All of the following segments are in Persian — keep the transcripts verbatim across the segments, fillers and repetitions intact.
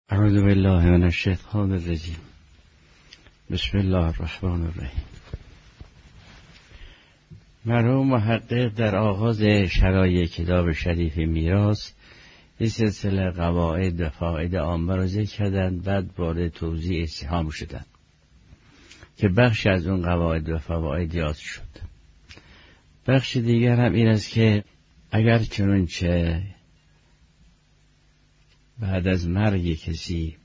اعوذ بالله من الشیطان الرجیم. بسم الله الرحمن الرحیم. مرحوم محقق در آغاز شرایع کتاب شریف میراث این سلسله قواعد و فواید عامه را ذکر کردند، بعد وارد توضیح استفهام شدند که بخش از اون قواعد و فواید یاد شد. بخش دیگر هم این است که اگر چنانچه بعد از مرگ کسی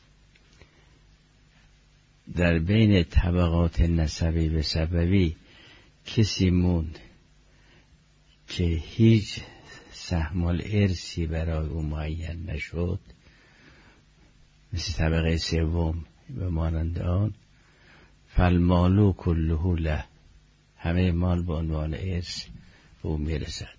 در بین طبقات نسبی و سببی کسی موند که هیچ سهم الارثی برای او معین نشد، مثل طبقه سوم و مانند آن، فالمال کله له، همه مال به عنوان ارث به او میرسد،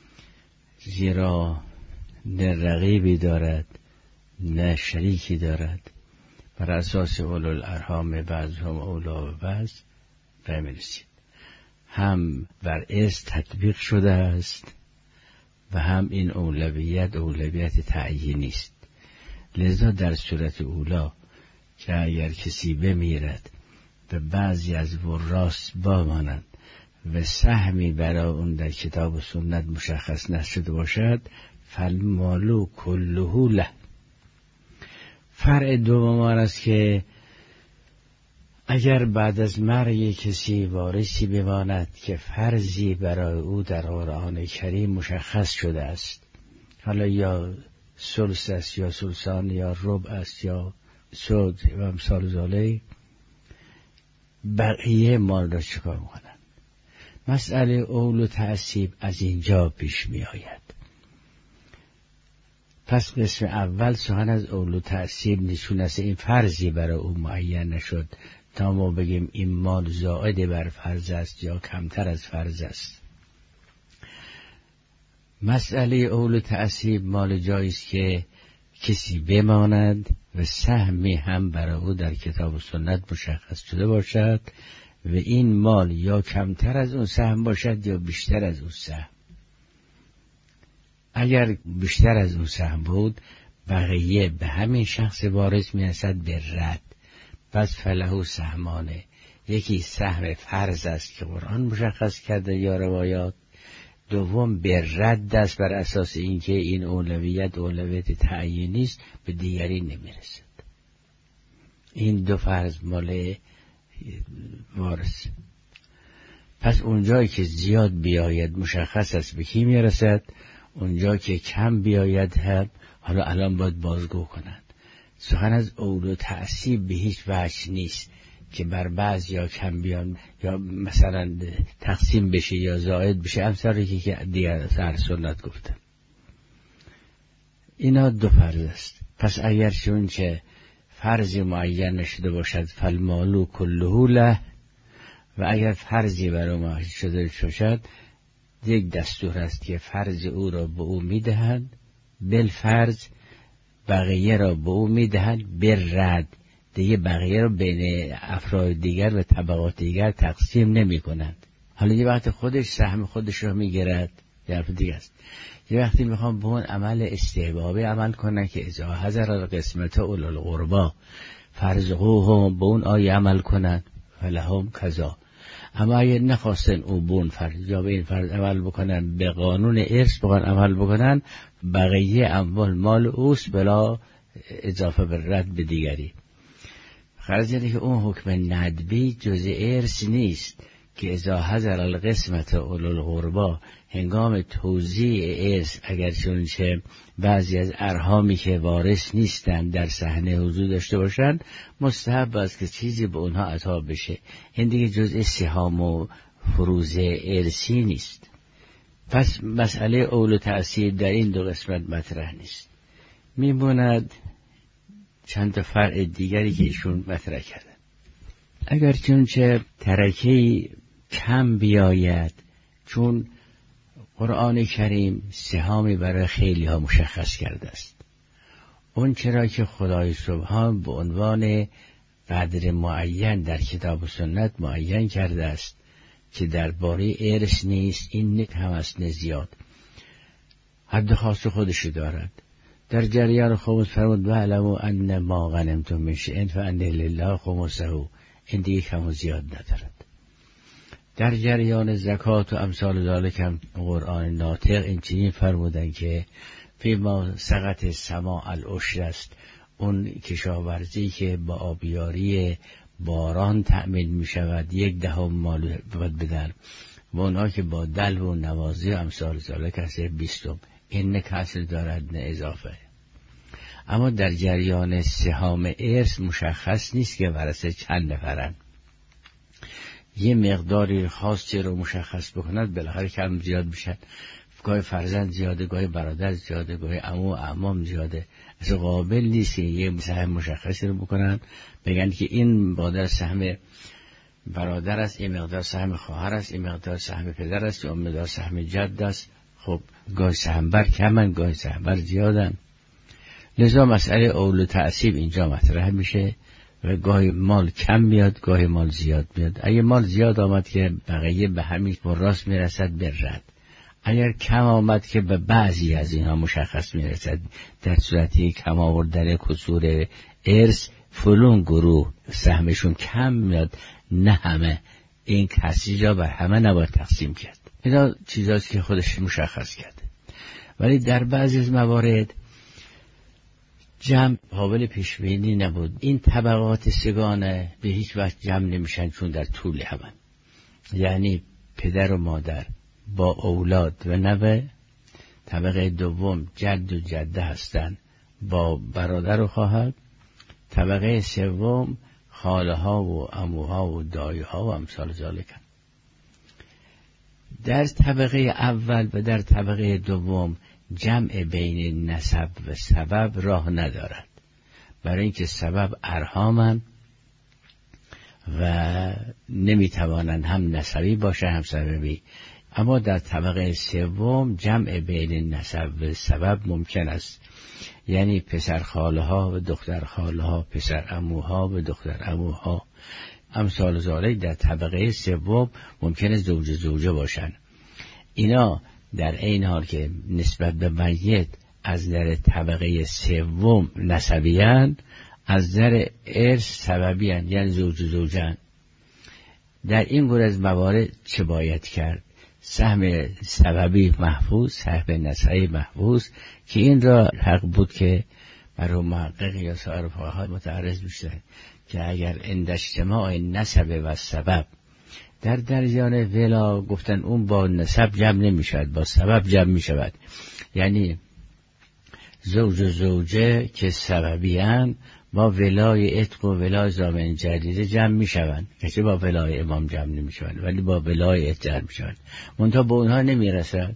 زیرا نه رقیبی دارد نه شریکی دارد، بر اساس اولوالارحام بعضهم اولا و بعض برمی‌رسید. هم بر ارث تطبیق شده است و هم این اولویت اولویت تعیینی است. لذا در صورت اولا که اگر کسی بمیرد و بعضی از وراث بمانند و سهمی برای اون در کتاب و سنت مشخص نشده باشد، فالمال کله له. فرع دوم آن است که اگر بعد از مرگ کسی وارثی بماند که فرضی برای او در قرآن کریم مشخص شده است، حالا یا ثلث است یا ثلثان یا ربع است یا سود و امثال ذالک، بقیه مال را چکار می‌کنند؟ مسئله اول و تعصیب از اینجا پیش می آید. پس قسم اول سخن از اول و تعصیب نشون است، این فرضی برای او معین نشد تا ما بگیم این مال زائد بر فرض است یا کمتر از فرض است. مسئله اول و تعصیب مال جایی است که کسی بماند و سهمی هم برای او در کتاب و سنت مشخص شده باشد و این مال یا کمتر از اون سهم باشد یا بیشتر از اون سهم. اگر بیشتر از اون سهم بود، بقیه به همین شخص وارث میرسد به رد. پس فله سهمانه، یکی سهم فرض است که قرآن مشخص کرده یا روایات، دوم به رد است بر اساس اینکه این اولویت اولویت تعیینی است، به دیگری نمیرسد. این دو فرض مال وارث. پس اونجایی که زیاد بیاید مشخص است به کی میرسد، اونجا که کم بیاید هم حالا الان باید بازگو کنند. سخن از اول و تعصیب به هیچ وجه نیست که بر بعض یا کم بیان یا مثلا تقسیم بشه یا زائد بشه، امثالی که دیگر سر سنت گفتم. اینا دو فرض است. پس اگر چون که فرضی معین نشده باشد فالمال کله له، و اگر فرضی برای معین شده باشد، یک دستور است که فرض او را به او میدهند بالفرض، بقیه را به او میدهند بالرد. دیگه بقیه را بین افراد دیگر و طبقات دیگر تقسیم نمی کنند. حالا یه وقت خودش سهم خودش را میگیرد، یه حرف دیگه است. یه وقتی میخوام به اون عمل استحبابی عمل کنن که اذا حضر القسمت اولی القربی فرزقوهم، به اون آیه عمل کنن فلهم کذا. اما اگه نخواستن او بون فرض یا به این فرض عمل بکنن، به قانون ارث بخوان عمل بکنن، بقیه اموال مال اوست بلا اضافه بر رد به دیگری. خرج اینه که اون حکم ندبی جز ارث نیست که اذا حضر القسمت اولی القربی، هنگام توزیع ارث اگر چونچه بعضی از ارحامی که وارث نیستند در صحنه حضور داشته باشند، مستحب است که چیزی به اونها عطا بشه. این دیگه جزء سهام و فروض ارثی نیست. پس مسئله اول و تعصیب در این دو قسمت مطرح نیست. میموند چند تا فرع دیگری که ایشون مطرح کردن. اگر چونچه ترکه‌ای کم بیاید، چون قرآن کریم سهامی برای خیلی ها مشخص کرده است، اون چرا که خدای سبحان به عنوان قدر معین در کتاب و سنت معین کرده است که درباره ارث نیست، این هم است زیاد حد خاص خودشی دارد. در جریان خمس فرمود و علموا ان ما غنمتم من شیء فان لله خمسه. این دیگه کم و زیاد ندارد. در جریان زکات و امثال ذالک هم قرآن ناطق این چنین فرمودن که فی ما سقط سماع العشر است، اون کشاورزی که با آبیاری باران تأمین می شود یک دهم مال باید بدن و اونها که با دلو و نوازی و امثال ذالک هست بیستم. این نه کسر دارد نه اضافه. اما در جریان سهام ارث مشخص نیست که ورثه چند نفرن. یه مقداری خاصی رو مشخص بکنند بالاخره کم زیاد میشن. گاهی فرزند زیاده، گاهی برادر زیاده، گاهی عمو و اعمام زیاده. اصلا قابل نیست که یه سهم مشخصی رو بکنن بگن که این مقدار سهم برادر است، این مقدار سهم خواهر است، این مقدار سهم پدر است، این مقدار سهم جد است. خب گاهی سهم بر کمن، گاهی سهم بر زیادن. لذا مسئله اول تعصیب اینجا مطرح میشه و گاهی مال کم میاد، گاهی مال زیاد میاد. اگه مال زیاد آمد که بقیه به همین راست میرسد به رد. اگر کم آمد که به بعضی از اینها مشخص میرسد، در صورتی کم آوردن کسور ارث فلون گروه سهمشون کم میاد، نه همه. این کسی جا بر همه نباید تقسیم کرد. اینا چیزاست که خودش مشخص کرده. ولی در بعضی از موارد جمع قابل پیشبینی نبود. این طبقات سگانه به هیچ وقت جمع نمیشن چون در طول همن، یعنی پدر و مادر با اولاد و نوه. طبقه دوم جد و جده هستند با برادر و خواهر. طبقه سوم خاله ها و عموها و دایی ها و امثال ذالک. در طبقه اول و در طبقه دوم جمع بین نسب و سبب راه ندارد، برای اینکه سبب ارحامن و نمیتوانند هم نسبی باشه هم سببی. اما در طبقه سوم جمع بین نسب و سبب ممکن است، یعنی پسر خاله ها و دختر خاله ها، پسر عموها و دختر عموها، امثال ذالک. در طبقه سوم ممکنه زوج زوجه باشن. اینا در این حال که نسبت به میت از در طبقه سوم نسبیان، از در ارث سببیان، یعنی زوج زوجن. در این گونه از موارد چه باید کرد؟ سهم سببی محفوظ، سهم نسبی محفوظ، که این را حق بود که برای محقق یا سایر فقها متعرض میشه که اگر عند اجتماع نسب و سبب در درجان ولا گفتن اون با نسب جمع نمی شود، با سبب جمع می شود. یعنی زوج و زوجه که سببیان با ولای عتق و ولای ضامن جدیده جمع می شوند، که با ولای امام جمع نمی شوند ولی با ولای عتق جمع می شوند. منتها به اونها نمی رسد،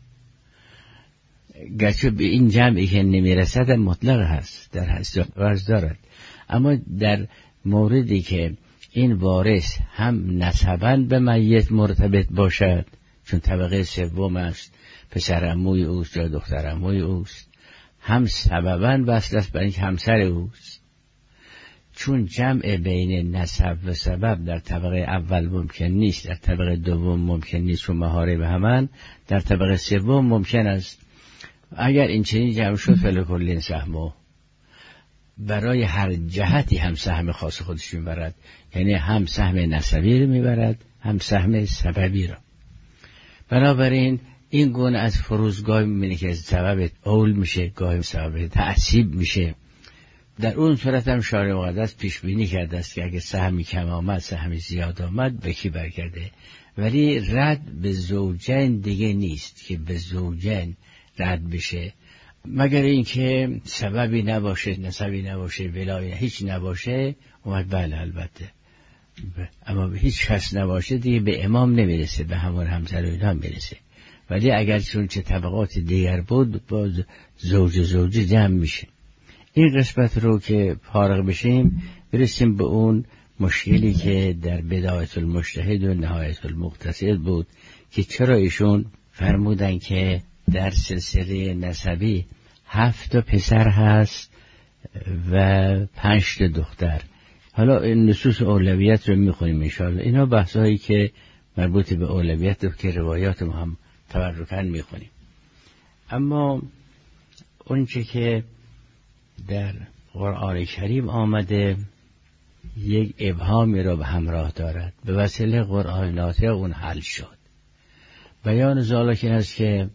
گرچه به این جمعی که نمی رسد مطلق هست، در هست ورز دارد. اما در موردی که این وارث هم نسباً به میت مرتبط باشد، چون طبقه سوم است، پسر عموی اوست یا دختر عموی اوست، هم سبباً وصل است برای اینکه همسر اوست. چون جمع بین نسب و سبب در طبقه اول ممکن نیست، در طبقه دوم ممکن نیست چون مهاره به همان، در طبقه سوم ممکن است. اگر این چنین جمع شد فلکل سهمو، برای هر جهتی هم سهم خاص خودش میبرد، یعنی هم سهم نسبی رو میبرد هم سهم سببی رو. بنابراین این گونه از فروز گاهی میبینه که سبب اول میشه، گاهی سبب تعصیب میشه. در اون صورت هم شارع مقدس پیش بینی کرده است که اگه سهمی کم آمد، سهمی زیاد آمد، به کی برگرده. ولی رد به زوجین دیگه نیست که به زوجین رد بشه، مگر اینکه سببی نباشه، نسبی نباشه، ولایی هیچ نباشه. اومد بله البته، اما به هیچ کس نباشه دیگه به امام نمیرسه، به همون همسر و اینا میرسه. ولی اگر چون چه طبقات دیگر بود باز زوج زوج جمع میشه. این قسمت رو که فارغ بشیم برسیم به اون مشکلی که در بدایت المجتهد و نهایت المقتصد بود، که چرا ایشون فرمودن که در سلسله نسبی هفت پسر هست و پنج دختر. حالا این نصوص اولویت رو میخونیم انشاءالله. اینا بحثایی که مربوط به اولویت رو که روایات ما هم تبرکاً میخونیم. اما اون چه که در قرآن کریم آمده یک ابهامی را به همراه دارد، به وسیله قرآن ناطق اون حل شد. بیان ذالک این است که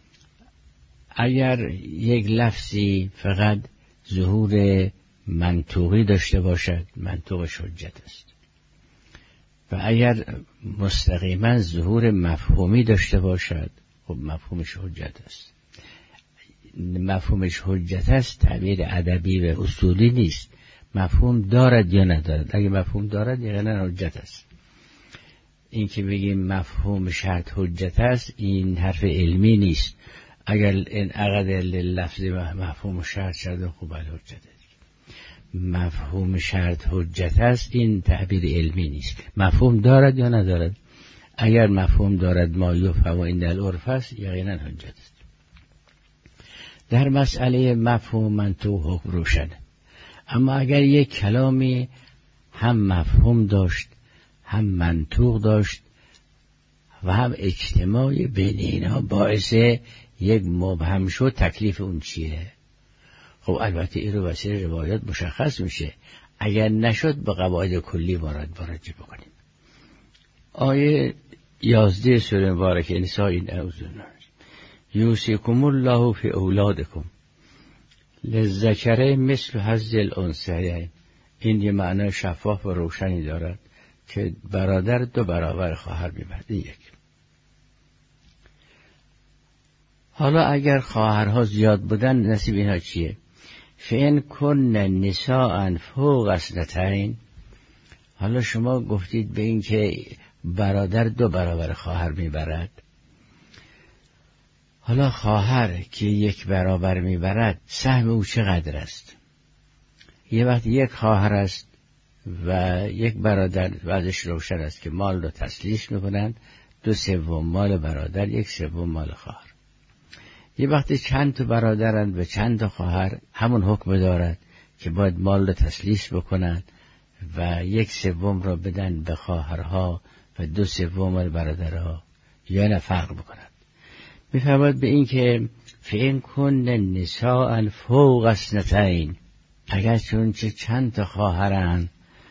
اگر یک لفظی فقط ظهور منطوقی داشته باشد، منطوقش حجت است، و اگر مستقیما ظهور مفهومی داشته باشد، خب مفهومش حجت است. مفهومش حجت است تعبیر ادبی و اصولی نیست، مفهوم دارد یا ندارد. اگه مفهوم دارد یقینا حجت است. این که بگیم مفهوم شرط حجت است، این حرف علمی نیست. اگر این عقد لفظی مفهوم شرط شد خوب حجت است. مفهوم شرط حجت است، این تعبیر علمی نیست. مفهوم دارد یا ندارد؟ اگر مفهوم دارد ما یفهم این العرف است، یقینا حجت است. در مسئله مفهوم منطوق حکم روشنه. اما اگر یک کلامی هم مفهوم داشت، هم منطوق داشت و هم اجتماع بین اینا باعث یک مبهم شد، تکلیف اون چیه؟ خب البته این رو وسیله روایات مشخص میشه. اگر نشد به قواعد کلی وارد مراجعه بکنیم. آیه یازده سوره مبارکه نساء این اوزونه یوصیکم الله فی اولادکم للذکر مثل حظ الانثیین. این یه معنی شفاف و روشنی دارد که برادر دو برابر خواهر میبرد. این یک. حالا اگر خواهرها زیاد بودن نصیب اینها چیه؟ فین کن نساء فوق اثنتین. حالا شما گفتید به این که برادر دو برابر خواهر میبرد. حالا خواهر که یک برابر میبرد سهم او چقدر است؟ یه وقت یک خواهر است و یک برادر، وضعش روشن است که مال رو تسلیش میکنند، دو سوم مال برادر، یک سوم مال خواهر. یه وقتی چند تا برادرند و چند تا خواهر، همون حکم دارد که باید مال رو تسلیش بکنند و یک سوم رو بدن به خواهرها و دو سوم مال برادرها، یا نه فرق بکنند. میفرماید به این که فین کن نساء فوق اثنتین، اگر چون چه چند تا خواهرن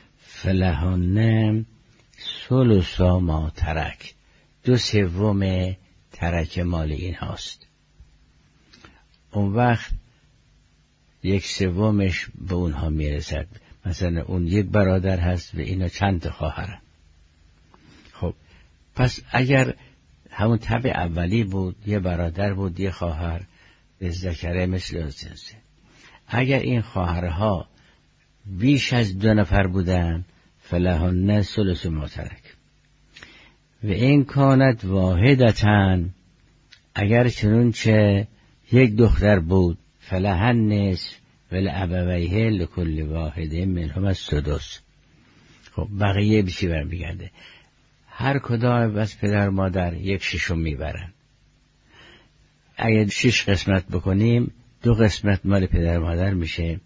فلهن ثلث ما ترک، دو سوم ترک مال این هاست. اون وقت یک سومش به اونها میرسد. مثلا اون یک برادر هست و اینا چند تا خواهرن. خب پس اگر همون طبع اولی بود، یه برادر بود یه خواهر، ذکر مثل انثی، اگر این خواهرها بیش از دو نفر بودن فلهن ثلث ما ترک. و این کانت واحدتن، اگر چنانچه یک دختر بود فلهن نصف ولابویه لکل واحد منهم السدس. خب بقیه بیشی برمیگرده، هر کدام از پدر مادر یک ششم میبرن. اگر شش قسمت بکنیم دو قسمت مال پدر مادر میشه،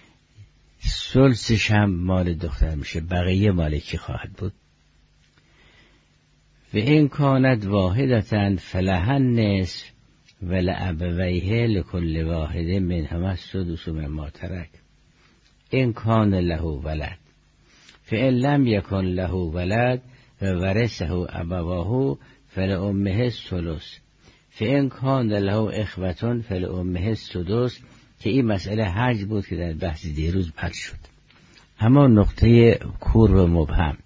ثلثش هم مال دختر میشه، بقیه مال کی خواهد بود؟ و این کانت واحدتن فلهن نصف ولابویه لکل واحد منهم السدس مما ترک. این کان له ولد فإن لم یکن له ولد و ورثه ابواه فلأمه الثلث فإن کان له اخوة فلأمه السدس. که این مسئله حج بود که در بحث دیروز پرد شد. اما نقطه کور و مبهم،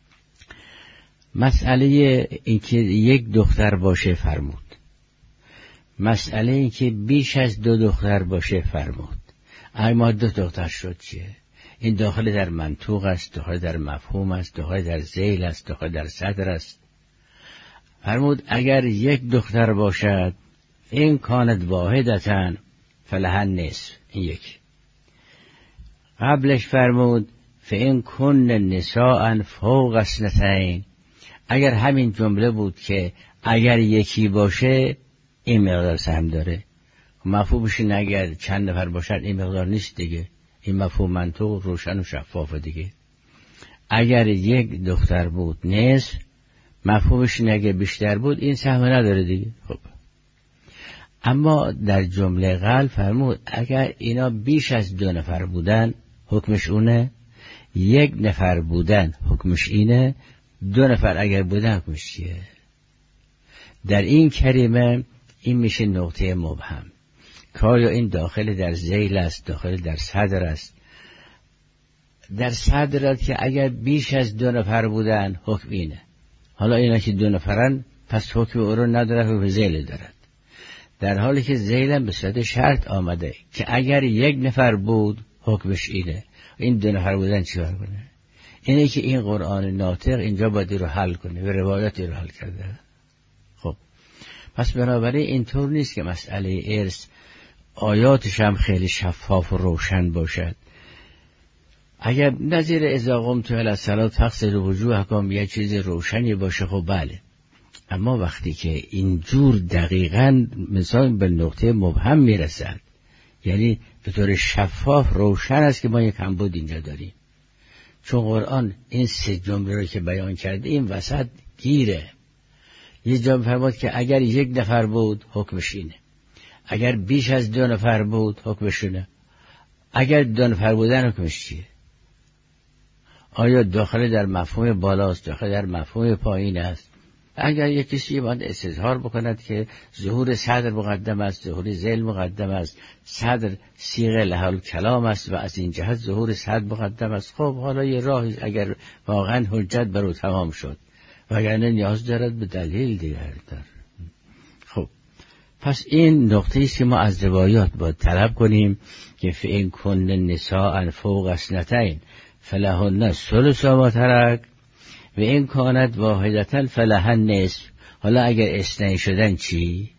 مسئله اینکه یک دختر باشه فرمود، مسئله اینکه بیش از دو دختر باشه فرمود. اما دو دختر شد چیه؟ این داخل در منطوق است، داخل در مفهوم است، داخل در ذیل است، داخل در صدر است. فرمود اگر یک دختر باشد این کانت واحدتن فلهن نصف. این یک. قبلش فرمود فإن کن نساء فوق اثنتین، اگر همین جمله بود که اگر یکی باشه این مقدار سهم داره. مفهومش این اگر چند نفر باشد این مقدار نیست دیگه. این مفهوم منطق روشن و شفاف دیگه. اگر یک دختر بود نصف، مفهومش این اگر بیشتر بود این سهم نداره دیگه. خب اما در جمله قلب فرمود اگر اینا بیش از دو نفر بودن حکمش اونه، یک نفر بودن حکمش اینه، دو نفر اگر بودن حکمش چیه؟ در این کلمه این میشه نقطه مبهم که آیا این داخل در ذیل است، داخل در صدر است. در صدر است که اگر بیش از دو نفر بودن حکم اینه. حالا اینا که دو نفرن پس حکم او رو نداره، حکم ذیل دارد. در حالی که ذیل به صورت شرط آمده که اگر یک نفر بود حکمش اینه، این دو نفر بودن چیکار کنه؟ اینه که این قرآن ناطق اینجا باید رو حل کنه و روایاتی رو حل کرده. خب پس بنابراین اینطور نیست که مسئله ارث آیاتش هم خیلی شفاف و روشن باشد. اگر نظیر اذا قمتم الی الصلاة فاغسلوا وجوهکم یه چیز روشنی باشه خب بله، اما وقتی که اینجور دقیقاً مثلا به نقطه مبهم میرسد، یعنی به طور شفاف روشن است که ما یک کمبود اینجا داریم، چون قرآن این سه جمله رو که بیان کرده این وسط گیره. یه جا فرمود که اگر یک نفر بود حکمش اینه، اگر بیش از دو نفر بود حکمش اینه، اگر دو نفر بودن حکمش چیه؟ آیا داخل در مفهوم بالاست، داخل در مفهوم پایین است؟ اگر یک کسی باید استظهار بکند که ظهور صدر مقدم است، ظهور ذیل مقدم است، صدر صیغه لحال کلام است و از این جهت ظهور صدر مقدم است، خب حالا یه راهی اگر واقعا حجت بر او تمام شد، وگرنه نیاز دارد به دلیل دیگر دار. خب پس این نقطه است که ما از روایات باید طلب کنیم که فإن کن نساء فوق اثنتین فلهن ثلث ما ترک و این کانت واحدتا فلها النصف. حالا اگر اثنین شدن چی؟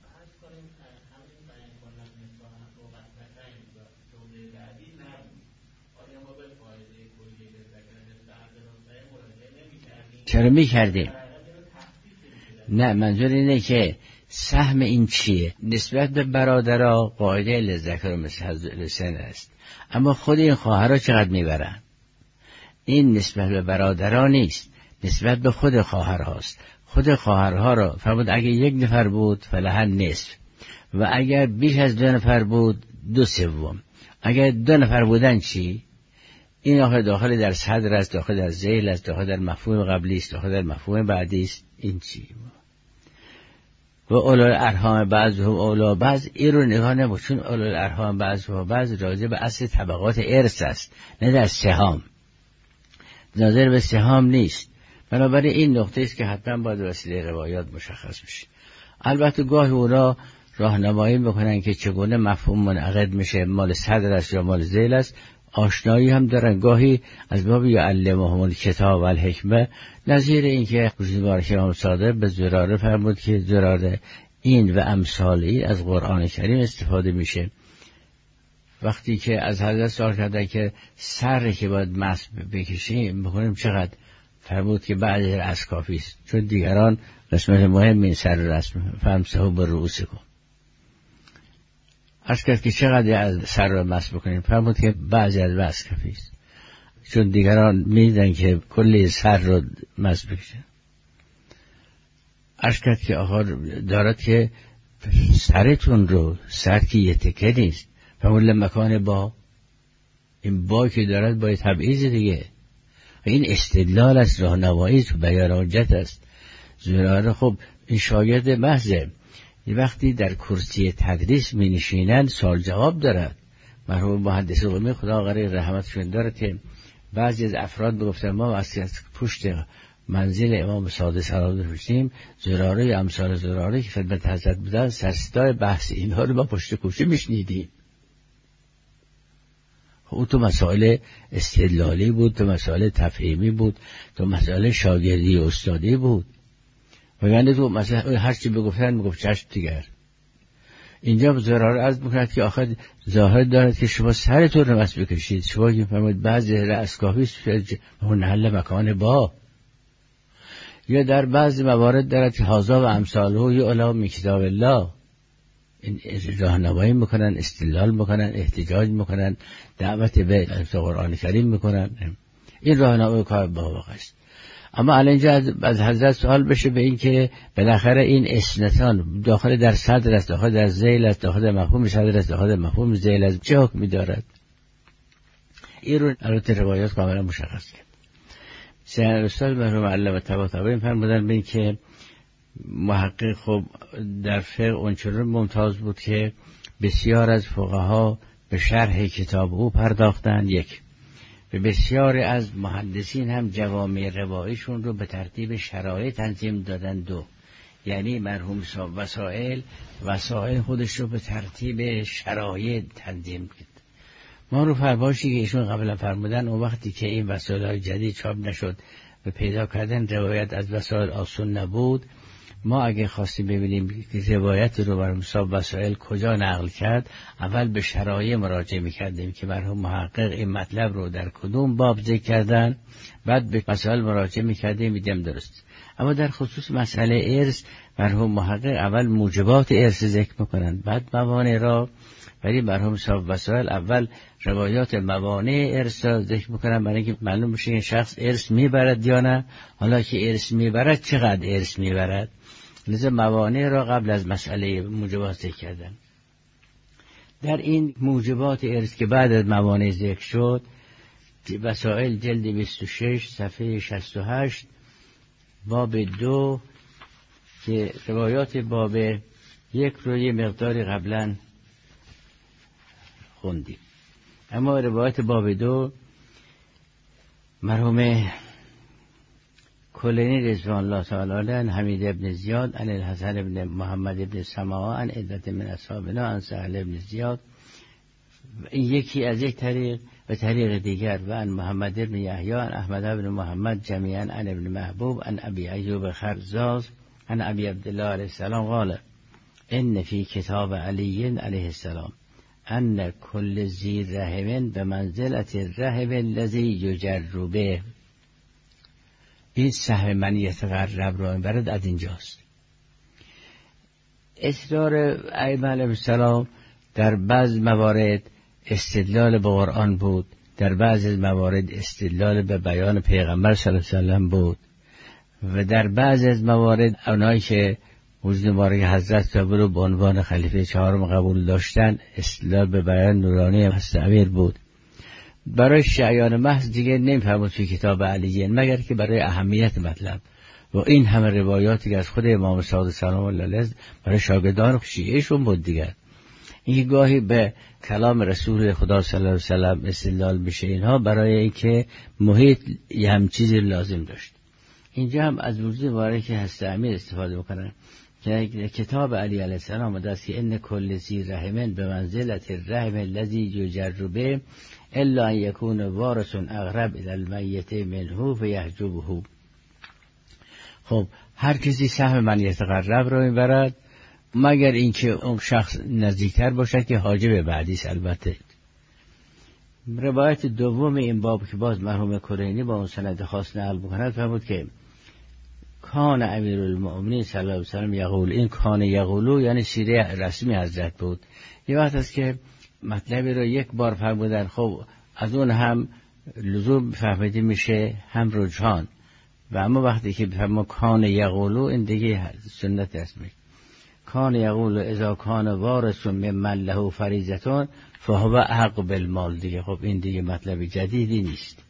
چرا می کردیم؟ نه منظور اینه که سهم این چیه؟ نسبت به برادرها قاعده للذکر مثل حظ الانثیین است، اما خود این خواهرها چقدر میبرن؟ این نسبت به برادرها نیست، نسبت به خود خواهرهاست. خود خواهرها را فرمود اگر یک نفر بود فلها نصف، و اگر بیش از دو نفر بود دو سوم. اگر دو نفر بودن چی؟ این آخر داخل در صدر است، داخل در ذیل است، داخل در مفهوم قبلی است، داخل در مفهوم بعدی است. این چی؟ و اولو الارحام بعضهم اولی بعض، این رو نگاه نمو، چون اولو الارحام بعضهم بعض راجع به اصل طبقات ارث است، نه در سهام، ناظر به سهام نیست. بنابراین این نقطه است که حتما باید وسیله روایات مشخص بشه. البته گاهی اونا راهنمایی میکنن که چگونه مفهوم منعقد میشه، مال صدر است یا مال ذیل است، آشنایی هم دارن. گاهی از باب یعلمهم الکتاب و الحکمه، نظیر این که روزگار امام صادق به زراره فرمود که زراره این و امثالی از قرآن کریم استفاده میشه. وقتی که از حضرت سوال کرده که سر که باید مسح بکشیم بکنیم چقدر، فرمود که بعد از کافی است، چون دیگران قسمت مهم این سر رسم فمسحوا برؤوسکم. از کرد که چقدر از سر را مسح بکنیم، فرمود که بعضی از بس کافی است، چون دیگران میدن که کلی سر را مسح بکشن. از کرد که آخر دارد که سرتون رو، سر که یه تکه نیست، فرمود لمکان با، این با که دارد با تبعیض دیگه. این استدلال است، راهنمایی تو بیان حجت است. زراره خب این شاگرد محضه، وقتی در کرسی تدریس می نشینن سوال جواب دارد. مرحوم محدث قمی خدا غره رحمتشون داره که بعضی از افراد بگفتن ما وقتی از پشت منزل امام صادق سلام داشتیم، زراره امثال زراره که خدمت حضرت بودن سرصدای بحث اینها رو ما پشت کوچه میشنیدیم. او تو مسائل استدلالی بود، تو مسائل تفهیمی بود، تو مسائل شاگردی و استادی بود، وگرنه تو مثلا هر چی بگفتن میگفت چشم دیگر. اینجا زراره عرض میکند که آخر ظاهر دارد که شما سرتون رو مسح بکشید، شما که فرمود بعضی رأس کافی اون نحل مکان با، یا در بعضی موارد دارد که هازا و امثاله یعلا من کتاب الله. این راهنمایی میکنن، استدلال میکنن، احتجاج میکنن، دعوت به قرآن کریم میکنن. این راهنمای کار با واقع است. اما الان اینجا از, از حضرت سوال بشه به این که بالاخره این اسنتان داخل در صدر است، داخل در ذیل است، داخل در مفهوم صدر است، داخل در مفهوم ذیل است، چه حکمی دارد؟ این رو البته روایات کاملا مشخص کرد. سید استاد مرحوم علامه طباطبایی فرمودن به این که محقق خب در فقه اونچنان ممتاز بود که بسیار از فقها به شرح کتاب او پرداختند، یک، به بسیاری از محدثین هم جوامع روایشون رو به ترتیب شرایط تنظیم دادن، دو، یعنی مرحوم صاحب وسائل وسائل خودش رو به ترتیب شرایط تنظیم کرد. ما رو فرباشی که ایشون قبلا فرمودن اون وقتی که این وسائل های جدید چاپ نشد و پیدا کردن روایت از وسائل آسون نبود، ما اگه خواستیم ببینیم روایت رو مرحوم صاحب وسائل کجا نقل کرد، اول به شرایع مراجعه میکردیم که مرحوم محقق این مطلب رو در کدوم باب ذکر کردن، بعد به وسائل مراجعه میکردیم میدیم درست. اما در خصوص مسئله ارث مرحوم محقق اول موجبات ارث ذکر میکنند، بعد موانع را، ولی مرحوم صاحب وسائل اول روایات موانع ارث را ذکر میکنن برای اینکه معلوم بشه که شخص ارث میبرد یا نه، حالا که ارث میبرد چقدر ارث میبرد، لذا موانع را قبل از مسئله موجبات ذکر کردن. در این موجبات ارث که بعد از موانع ذکر شد، وسائل جلد بیست و شش صفحه شصت و هشت باب دو که روایات باب یک رو یه مقداری قبلا خوندیم، اما روایت باب دو مرحوم کلینی رضوان الله تعالی علیه حمید ابن زیاد عن الحسن ابن محمد ابن سماعه عن عدت من اصحابنا عن سهل ابن زیاد، این یکی از یک طریق و طریق دیگر، و عن محمد ابن یحیی عن احمد ابن محمد جمیعا عن ابن محبوب عن ابی ایوب خرزاز عن ابی عبدالله علیه السلام قال ان فی کتاب علی علیه السلام ان کل ذی رحم به منزلت الرحم الذی یجر به. این سهم من یتقرب را میبرد از اینجاست. اصرار ائمه علیهم السلام در بعض موارد استدلال به قرآن بود، در بعض موارد استدلال به بیان پیغمبر صلی الله علیه و سلم بود، و در بعض از موارد اونایی که وجود مبارک حضرت رو به عنوان خلیفه چهارم قبول داشتن استدلال به بیان نورانی مستعمیر بود. برای شیعیان محض دیگه نمی‌فرمود توی کتاب علیه، مگر که برای اهمیت مطلب و این همه روایاتی که از خود امام صادق سلام الله علیه برای شاگردان شیعهشون بود دیگر. این گاهی به کلام رسول خدا صلی الله علیه و سلم استدلال میشه، اینها برای اینکه محیط یه هم چیزی لازم داشت. اینجا هم از وجود مبارک هست امیر استفاده میکنن که کتاب علی علیه السلام آمده است که ان کل ذی رحم به منزلت الرحم الذی یجر به الا ان یکون وارث اقرب الی المیت منه فیحجبه. خب هر کسی سهم من یتقرب را میبرد مگر اینکه اون شخص نزدیکتر باشد که حاجب بعدی است. البته روایت دوم این باب که باز مرحوم کلینی با اون سند خاص نقل می‌کند فرمود که کان امیرالمؤمنین صلی الله علیه و سلم یقول، این کان یقولو یعنی سیره رسمی حضرت بود. یه وقت است که مطلبی رو یک بار فرمودن، خب از اون هم لزوم فهمیده میشه هم رجحان، و اما وقتی که فرمود کان یقولو این دیگه سنت رسمی. کان یقولو اذا کان وارث ممن له فریضه فهو حق بالمال دیگه. خب این دیگه مطلب جدیدی نیست.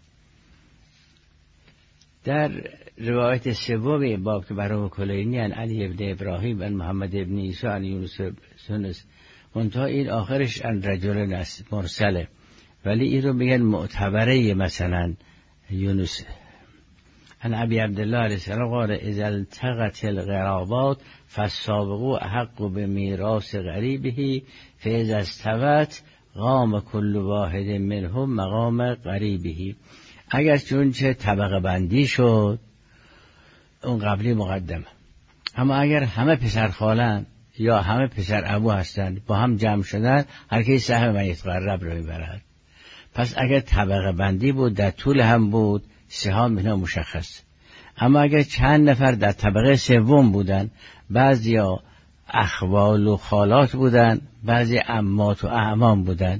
در روایت سوم این باب که برای کلینی عن علی ابن ابراهیم عن محمد ابن عیسی عن یونس سنس منتها این آخرش عن رجل مرسله، ولی این رو میگن معتبره مثلا یونس عن ابی عبدالله علیه السلام قال اذا التقت القرابات فالسابقوا احق بمیراث قریبه فاذا استوت قام كل واحد منهم مقام قریبه. اگر چون چه طبقه بندی شد اون قبلی مقدمه، اما اگر همه پسر خالن یا همه پسر ابو هستند با هم جمع شدن هر کسی سهم من یتقرب رو میبرد. پس اگر طبقه بندی بود در طول هم بود سهام اینا مشخص، اما اگر چند نفر در طبقه سوم بودن، بعضیا اخوال و خالات بودن، بعضی عمات و اعمام بودن،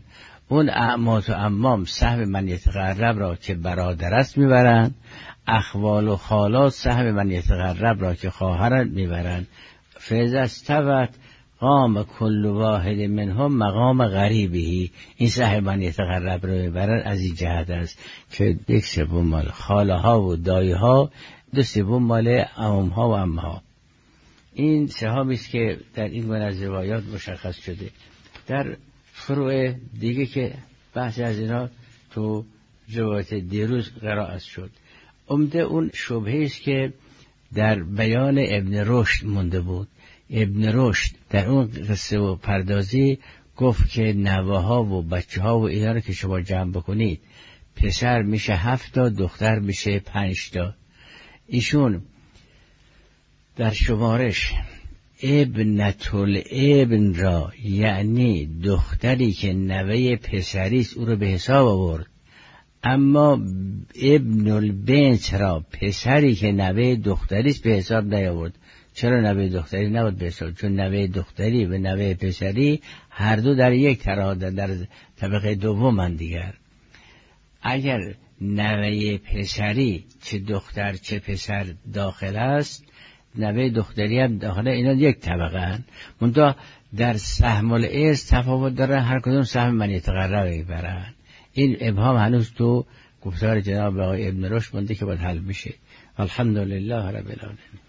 اون اعمات و عمام سهم من یتقرب را که برادر است میبرند، اخوال و خالات سهم من یتقرب را که خواهرند میبرند. فاذا استوت قام کل واحد منهم مقام غریبه. این سهم من یتقرب را میبرند از این جهت است که یک سوم مال خاله ها و دایی ها، دو سوم مال عموم ها و عمه ها. این سهامی است که در این گونه از روایات مشخص شده. در فروع دیگه که بحث از اینا تو روایت دیروز قرائت شد، عمده اون شبهه است که در بیان ابن رشد مونده بود. ابن رشد در اون قصه و پردازی گفت که نوه‌ها و بچه‌ها و اینا رو که شما جمع بکنید، پسر میشه هفت تا، دختر میشه پنج تا. ایشون در شمارش ابنت الابن را، یعنی دختری که نوه پسریست، او رو به حساب آورد، اما ابن البنت را، پسری که نوه دختریست، به حساب نیاورد. چرا نوه دختری نبود به حساب؟ چون نوه دختری و نوه پسری هر دو در یک تراده، در طبقه دوم دیگر. اگر نوه پسری چه دختر چه پسر داخل است، نوه دختری هم داخل، اینا یک طبقه هست. منتها در سهم الارث تفاوت داره، هر کدوم سهم من یتقرب میبرن. این ابهام هنوز تو گفتار جناب آقای ابن رشد مونده که باید حل بشه. الحمدلله رب العالمین.